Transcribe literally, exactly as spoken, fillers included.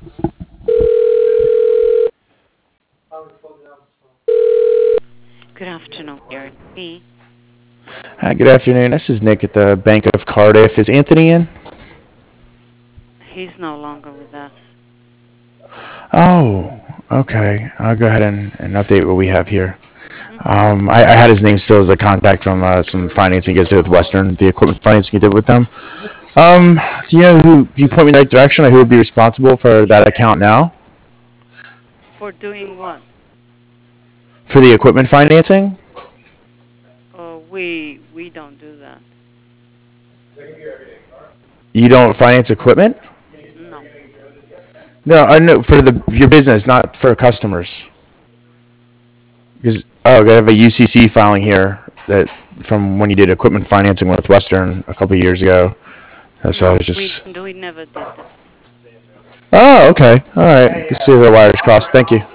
Good afternoon, Gary. Me. Hi, good afternoon. This is Nick at the Bank of Cardiff. Is Anthony in? He's no longer with us. Oh, okay. I'll go ahead and, and update what we have here. Mm-hmm. Um, I, I had his name still as a contact from uh, some financing you guys did with Western, the equipment financing you did with them. Um, do you know who? Can you point me in the right direction? Or who would be responsible for that account now? For doing what? For the equipment financing? Oh, we we don't do that. You don't finance equipment? No. No, I know for the your business, not for customers. Because oh, I have a U C C filing here that from when you did equipment financing with Western a couple of years ago. So I No, was we just. we never did that. Oh, okay. All right. Let's see the wires crossed. Thank you.